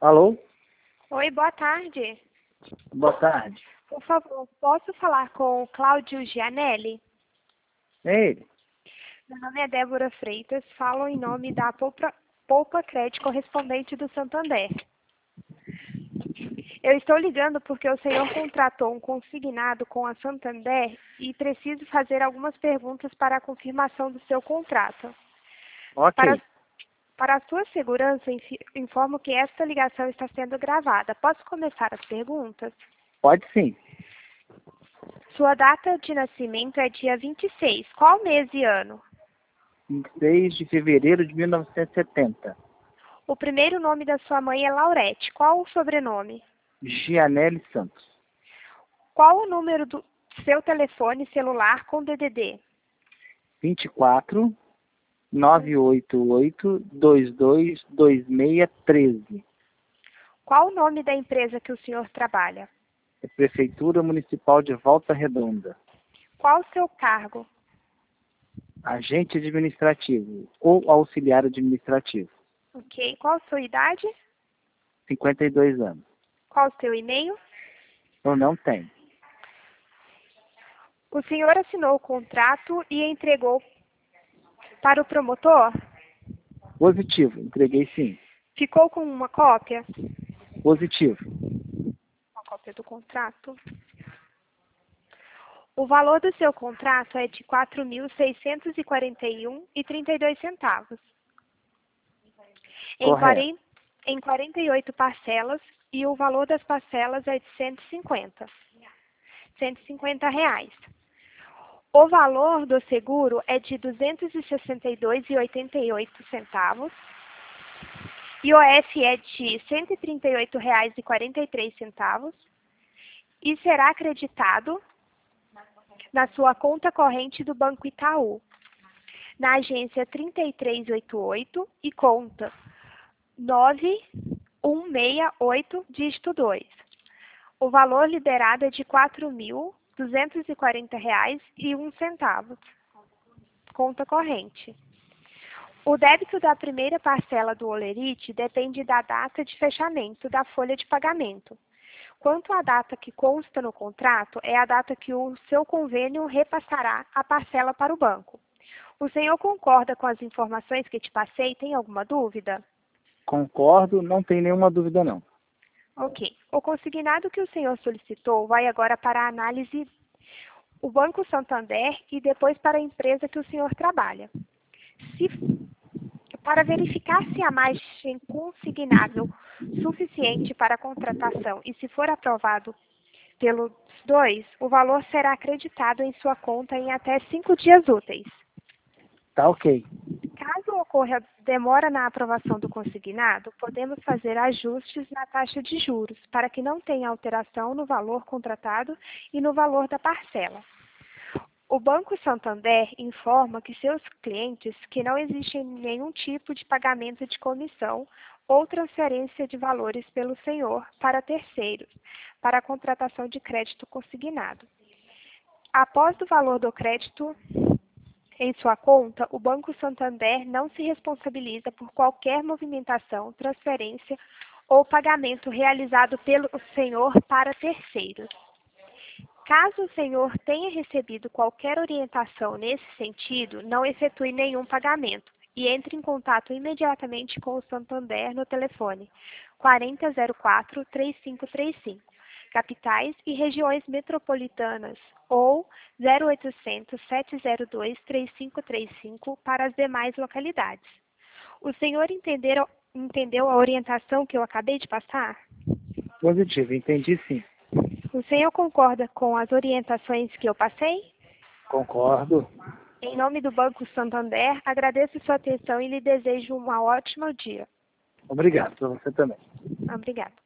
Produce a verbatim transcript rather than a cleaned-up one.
Alô? Oi, boa tarde. Boa tarde. Por favor, posso falar com o Cláudio Gianelli? É ele? Meu nome é Débora Freitas, falo em nome da Poupa, Poupa Crédito Correspondente do Santander. Eu estou ligando porque o senhor contratou um consignado com a Santander e preciso fazer algumas perguntas para a confirmação do seu contrato. Ok. Para, para a sua segurança, infi- informo que esta ligação está sendo gravada. Posso começar as perguntas? Pode sim. Sua data de nascimento é dia vinte e seis. Qual mês e ano? vinte e seis de fevereiro de mil novecentos e setenta. O primeiro nome da sua mãe é Laurete. Qual o sobrenome? Gianelli Santos. Qual o número do seu telefone celular com D D D? vinte e quatro, nove oito oito, dois dois dois seis um três. Qual o nome da empresa que o senhor trabalha? É Prefeitura Municipal de Volta Redonda. Qual o seu cargo? Agente administrativo ou auxiliar administrativo. Ok. Qual a sua idade? cinquenta e dois anos. Qual o seu e-mail? Eu não tenho. O senhor assinou o contrato e entregou para o promotor? Positivo. Entreguei sim. Ficou com uma cópia? Positivo. Uma cópia do contrato. O valor do seu contrato é de quatro mil seiscentos e quarenta e um reais e trinta e dois centavos. Em, Correto. quarenta, em quarenta e oito parcelas, e o valor das parcelas é de cento e cinquenta. cento e cinquenta reais. O valor do seguro é de duzentos e sessenta e dois reais e oitenta e oito centavos. I O F é de cento e trinta e oito reais e quarenta e três centavos. E será acreditado na sua conta corrente do Banco Itaú, na agência três três oito oito e conta nove um seis oito, dígito dois. O valor liberado é de quatro mil duzentos e quarenta reais e um centavo. Conta corrente. O débito da primeira parcela do Olerite depende da data de fechamento da folha de pagamento. Quanto à data que consta no contrato, é a data que o seu convênio repassará a parcela para o banco. O senhor concorda com as informações que te passei? Tem alguma dúvida? Concordo, não tem nenhuma dúvida não. Ok. O consignado que o senhor solicitou vai agora para a análise o Banco Santander e depois para a empresa que o senhor trabalha. Se, para verificar se a margem consignável suficiente para a contratação e se for aprovado pelos dois, o valor será acreditado em sua conta em até cinco dias úteis. Tá ok. Caso ocorra demora na aprovação do consignado, podemos fazer ajustes na taxa de juros, para que não tenha alteração no valor contratado e no valor da parcela. O Banco Santander informa que seus clientes que não existe nenhum tipo de pagamento de comissão ou transferência de valores pelo senhor para terceiros, para a contratação de crédito consignado. Após o valor do crédito em sua conta, o Banco Santander não se responsabiliza por qualquer movimentação, transferência ou pagamento realizado pelo senhor para terceiros. Caso o senhor tenha recebido qualquer orientação nesse sentido, não efetue nenhum pagamento e entre em contato imediatamente com o Santander no telefone quatro zero zero quatro, três cinco três cinco, capitais e regiões metropolitanas, ou zero oitocentos, sete zero dois, três cinco três cinco para as demais localidades. O senhor entenderam, entendeu a orientação que eu acabei de passar? Positivo, entendi sim. O senhor concorda com as orientações que eu passei? Concordo. Em nome do Banco Santander, agradeço sua atenção e lhe desejo um ótimo dia. Obrigado, para você também. Obrigada.